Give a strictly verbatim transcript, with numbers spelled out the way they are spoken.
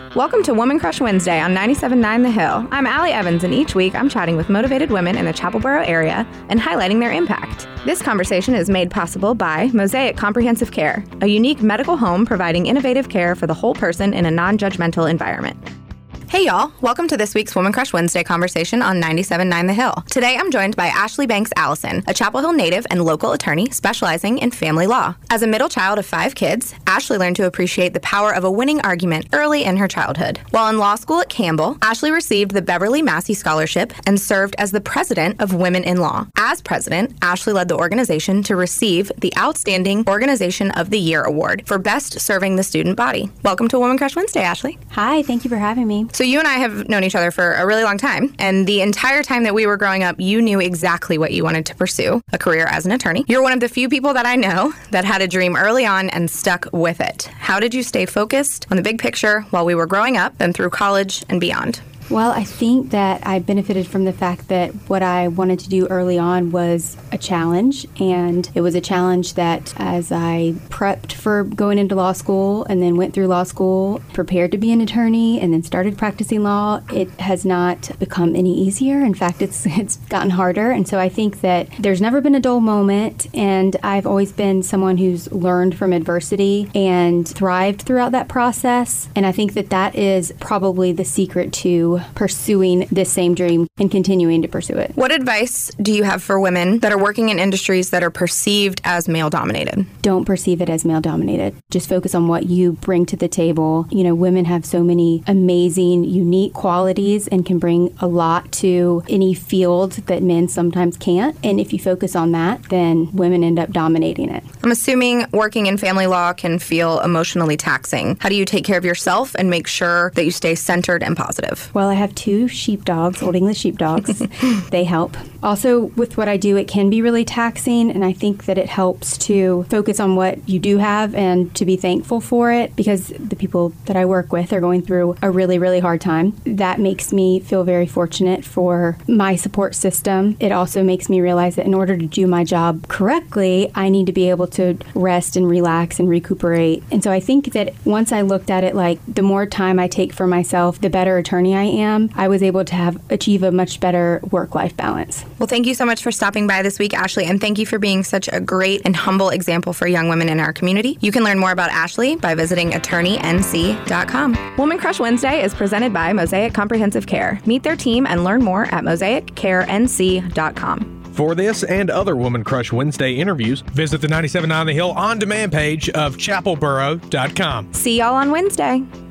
Welcome to Woman Crush Wednesday on ninety-seven point nine The Hill. I'm Allie Evans, and each week I'm chatting with motivated women in the Chapelboro area and highlighting their impact. This conversation is made possible by Mosaic Comprehensive Care, a unique medical home providing innovative care for the whole person in a non-judgmental environment. Hey y'all, welcome to this week's Woman Crush Wednesday conversation on ninety-seven point nine The Hill. Today I'm joined by Ashley Banks Allison, a Chapel Hill native and local attorney specializing in family law. As a middle child of five kids, Ashley learned to appreciate the power of a winning argument early in her childhood. While in law school at Campbell, Ashley received the Beverly Massey Scholarship and served as the president of Women in Law. As president, Ashley led the organization to receive the Outstanding Organization of the Year Award for best serving the student body. Welcome to Woman Crush Wednesday, Ashley. Hi, thank you for having me. So you and I have known each other for a really long time, and the entire time that we were growing up, you knew exactly what you wanted to pursue, a career as an attorney. You're one of the few people that I know that had a dream early on and stuck with it. How did you stay focused on the big picture while we were growing up and through college and beyond? Well, I think that I benefited from the fact that what I wanted to do early on was a challenge, and it was a challenge that as I prepped for going into law school and then went through law school, prepared to be an attorney, and then started practicing law, it has not become any easier. In fact, it's it's gotten harder, and so I think that there's never been a dull moment, and I've always been someone who's learned from adversity and thrived throughout that process, and I think that that is probably the secret to pursuing this same dream and continuing to pursue it. What advice do you have for women that are working in industries that are perceived as male-dominated? Don't perceive it as male-dominated. Just focus on what you bring to the table. You know, women have so many amazing, unique qualities and can bring a lot to any field that men sometimes can't. And if you focus on that, then women end up dominating it. I'm assuming working in family law can feel emotionally taxing. How do you take care of yourself and make sure that you stay centered and positive? Well, I have two sheepdogs, Old English sheepdogs. They help. Also, with what I do, it can be really taxing, and I think that it helps to focus on what you do have and to be thankful for it, because the people that I work with are going through a really, really hard time. That makes me feel very fortunate for my support system. It also makes me realize that in order to do my job correctly, I need to be able to rest and relax and recuperate. And so I think that once I looked at it like the more time I take for myself, the better attorney I am, I was able to have achieve a much better work-life balance. Well, thank you so much for stopping by this week, Ashley, and thank you for being such a great and humble example for young women in our community. You can learn more about Ashley by visiting attorney n c dot com. Woman Crush Wednesday is presented by Mosaic Comprehensive Care. Meet their team and learn more at mosaic care n c dot com. For this and other Woman Crush Wednesday interviews, visit the ninety-seven point nine The Hill on-demand page of chapel boro dot com. See y'all on Wednesday.